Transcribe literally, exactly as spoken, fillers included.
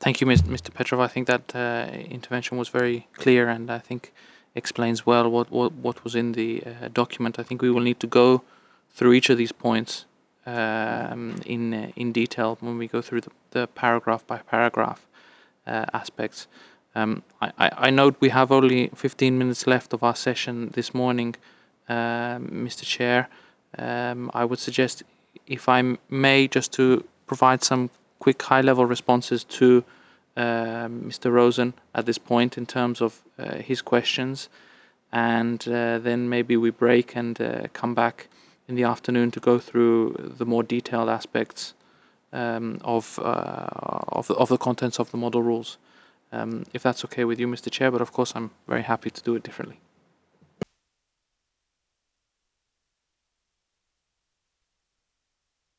Thank you, Mister Petrov. I think that uh, intervention was very clear and I think explains well what, what, what was in the uh, document. I think we will need to go through each of these points um, in uh, in detail when we go through the, the paragraph by paragraph uh, aspects. Um, I, I, I note we have only fifteen minutes left of our session this morning, um, Mister Chair. Um, I would suggest, if I may, just to provide some quick high-level responses to uh, Mister Rosen at this point in terms of uh, his questions, and uh, then maybe we break and uh, come back in the afternoon to go through the more detailed aspects um, of, uh, of, the, of the contents of the model rules. Um, if that's okay with you, Mister Chair, but of course I'm very happy to do it differently.